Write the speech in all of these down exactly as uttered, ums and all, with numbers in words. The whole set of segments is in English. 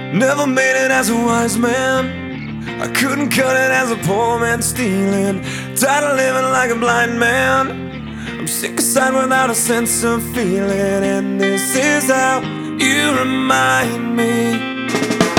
Never made it as a wise man. I couldn't cut it as a poor man stealing. Tired of living like a blind man. I'm sick aside without a sense of feeling. And this is how you remind me.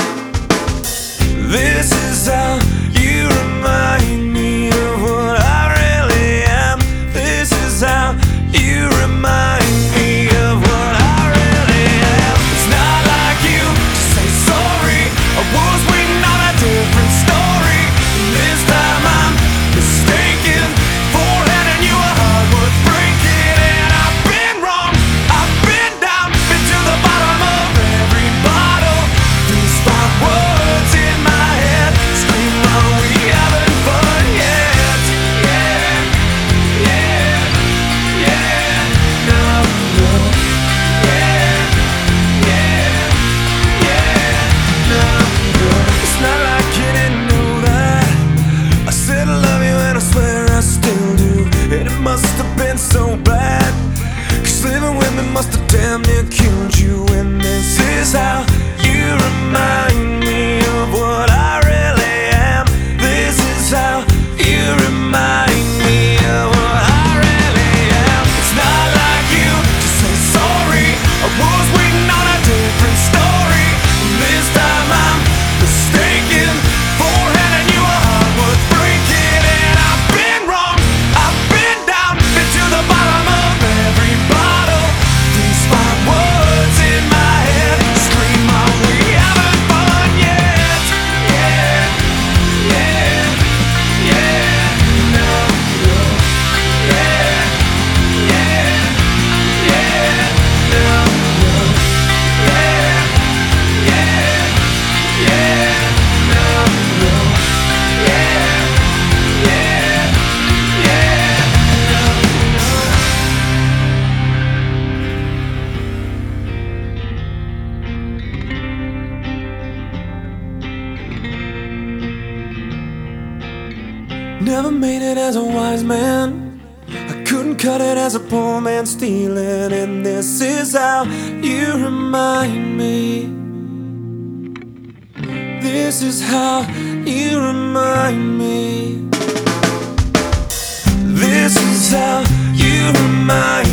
This is how you remind me of what I really am. This is how you remind me of what I really am. It's not like you to say sorry. I was waiting on a different story. This time I'm mistaken for handing you a heart worth breaking. And I've been wrong, I've been down, been to the bottom of every bottle. These five words in my head scream, are we having fun yet? Yeah, yeah, yeah, no, no. Yeah, yeah, yeah, no, no. It's not like you didn't know that I said I love you and I swear I still do. And it must have been so bad, 'cause living with me must have damn near killed you. And this is how you remind me of what I really am. This is how you remind me of what I really am. It's not like you to say sorry. I was waiting on a different story. This time I'm mistaken for handing you a heart worth breaking. And I've been wrong, I've been down, been to the bottom of every bottle. These five words in my head scream, are we having fun yet? Yeah, yeah, yeah, no, no. Yeah, yeah, yeah, no, no. Yeah, yeah, yeah, no, no. Yeah, yeah, yeah, Never made it as a wise man. I couldn't cut it as a poor man stealing. And this is how you remind me. This is how you remind me. This is how you remind me.